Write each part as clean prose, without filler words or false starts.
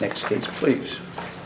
Next case, please.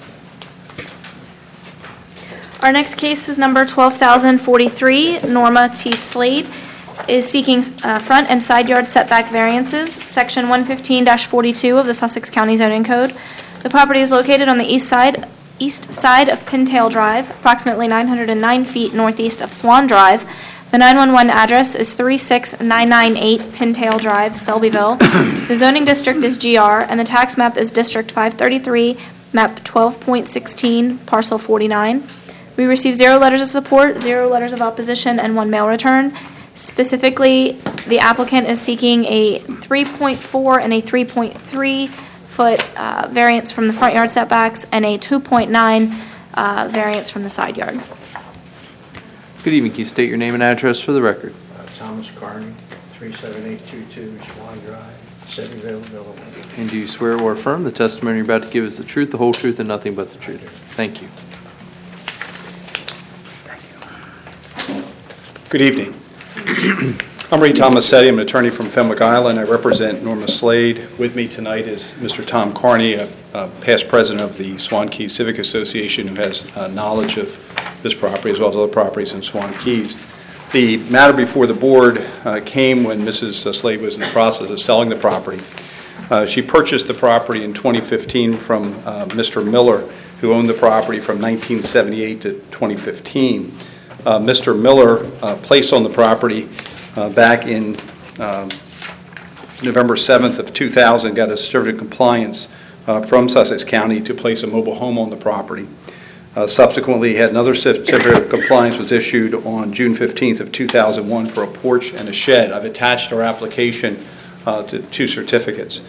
Our next case is number 12,043. Norma T. Slade is seeking front and side yard setback variances, Section 115-42 of the Sussex County Zoning Code. The property is located on the east side of Pintail Drive, approximately 909 feet northeast of Swan Drive. The 911 address is 36998 Pintail Drive, Selbyville. The zoning district is GR, and the tax map is District 533, map 12.16, parcel 49. We received 0 letters of support, 0 letters of opposition, and 1 mail return. Specifically, the applicant is seeking a 3.4 and a 3.3 foot variance from the front yard setbacks and a 2.9 variance from the side yard. Good evening. Can you state your name and address for the record? Thomas Carney, 37822 Swan Drive, Selbyville, Illinois. And do you swear or affirm the testimony you're about to give is the truth, the whole truth, and nothing but the truth? Thank you. Good evening. I'm Ray Tomasetti. I'm an attorney from Fenwick Island. I represent Norma Slade. With me tonight is Mr. Tom Carney, a past president of the Swan Keys Civic Association, who has knowledge of this property as well as other properties in Swan Keys. The matter before the board came when Mrs. Slade was in the process of selling the property. She purchased the property in 2015 from Mr. Miller, who owned the property from 1978 to 2015. Mr. Miller placed on the property back in November 7th of 2000, got a certificate of compliance from Sussex County to place a mobile home on the property. Subsequently, he had another certificate of compliance was issued on June 15th of 2001 for a porch and a shed. I've attached our application to 2 certificates.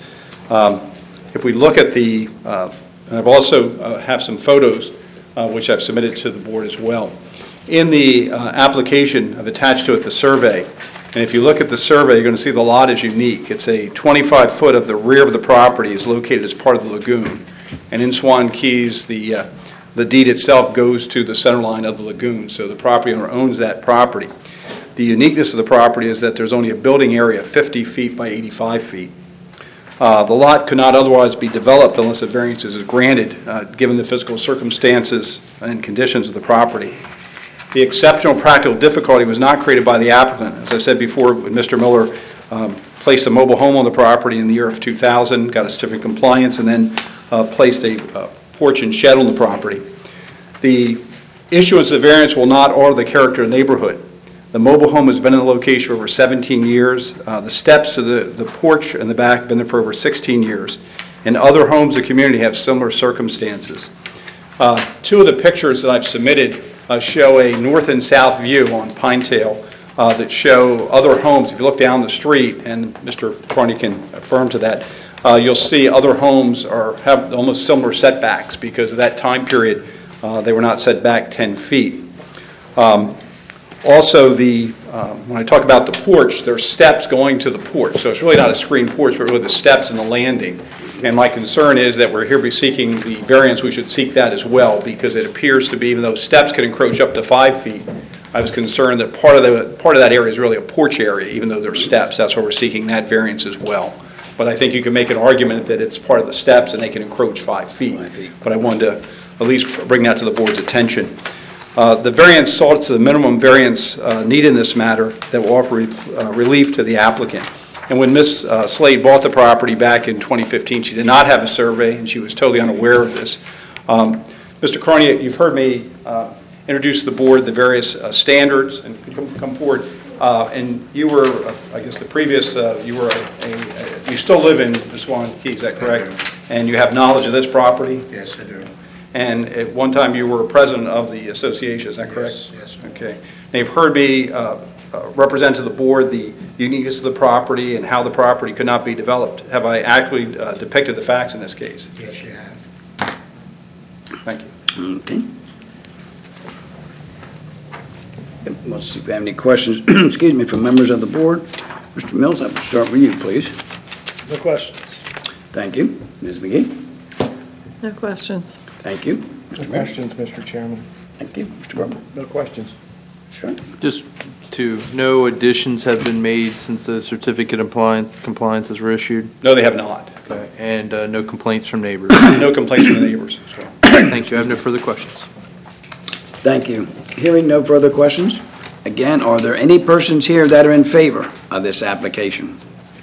If we look at the, and I've also have some photos which I've submitted to the board as well. In the application, I've attached to it the survey. And if you look at the survey, you're going to see the lot is unique. It's a 25-foot of the rear of the property is located as part of the lagoon. And in Swan Keys, the deed itself goes to the center line of the lagoon, so the property owner owns that property. The uniqueness of the property is that there's only a building area of 50 feet by 85 feet. The lot could not otherwise be developed unless a variance is granted, given the physical circumstances and conditions of the property. The exceptional practical difficulty was not created by the applicant. As I said before, when Mr. Miller placed a mobile home on the property in the year of 2000, got a certificate of compliance, and then placed a porch and shed on the property. The issuance of the variance will not alter the character of the neighborhood. The mobile home has been in the location for over 17 years. The steps to the porch in the back have been there for over 16 years. And other homes in the community have similar circumstances. 2 of the pictures that I've submitted show a north and south view on Pinetail that show other homes. If you look down the street, and Mr. Carney can affirm to that, you'll see other homes have almost similar setbacks because of that time period. They were not set back 10 feet. Also, when I talk about the porch, there are steps going to the porch. So it's really not a screened porch, but really the steps and the landing. And my concern is that we're here seeking the variance. We should seek that as well because it appears to be, even though steps can encroach up to 5 feet, I was concerned that part of that area is really a porch area, even though there are steps. That's why we're seeking that variance as well. But I think you can make an argument that it's part of the steps and they can encroach 5 feet. But I wanted to at least bring that to the board's attention. The variance sought to the minimum variance needed in this matter that will offer relief to the applicant. And when Ms. Slade bought the property back in 2015, she did not have a survey, and she was totally unaware of this. Mr. Carney, you've heard me introduce to the board the various standards, and could you come forward? And you were, I guess, the previous. You still live in the Swan Keys, is that correct? And you have knowledge of this property? Yes, I do. And at one time you were president of the association, is that correct? Yes. Okay. And you've heard me represent to the board the uniqueness of the property and how the property could not be developed. Have I accurately depicted the facts in this case? Yes, you have. Thank you. Okay. Let's see if we have any questions, excuse me, from members of the board. Mr. Mills, I will start with you, please. No questions. Thank you. Ms. McGee? No questions. Thank you. No Mr. Mayor? questions, Mr. Chairman. Thank you. Mr. Barber? No questions. Sure. Just no additions have been made since the certificate of compliances were issued? No, they have not. Okay. And no complaints from neighbors. No complaints from the neighbors as well. Thank you. I have no further questions. Thank you. Hearing no further questions, again, are there any persons here that are in favor of this application?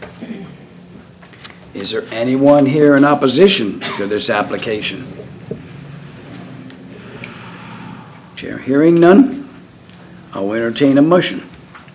Is there anyone here in opposition to this application? Chair, hearing none, I'll entertain a motion.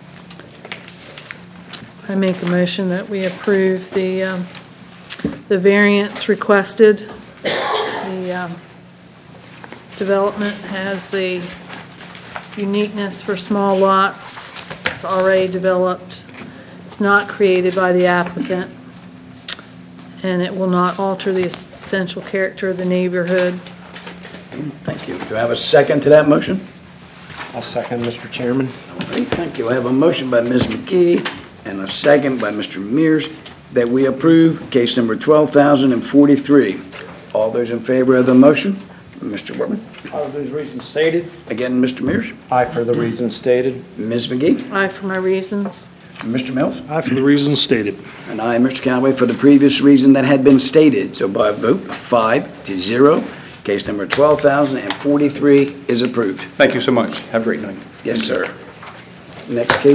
I make a motion that we approve the variance requested. The development has a uniqueness for small lots. It's already developed. It's not created by the applicant, and it will not alter the essential character of the neighborhood. Thank you. Do I have a second to that motion? I'll second, Mr. Chairman. Okay, thank you. I have a motion by Ms. McGee and a second by Mr. Mears that we approve case number 12,043. All those in favor of the motion? Mr. Workman? All of those reasons stated. Again, Mr. Mears? Aye for the reasons stated. Ms. McGee? Aye for my reasons. Mr. Mills? Aye for the reasons stated. And I, Mr. Callaway, for the previous reason that had been stated. So by a vote of 5-0, case number 12,043 is approved. Thank you so much. Have a great night. Yes, sir. Next case.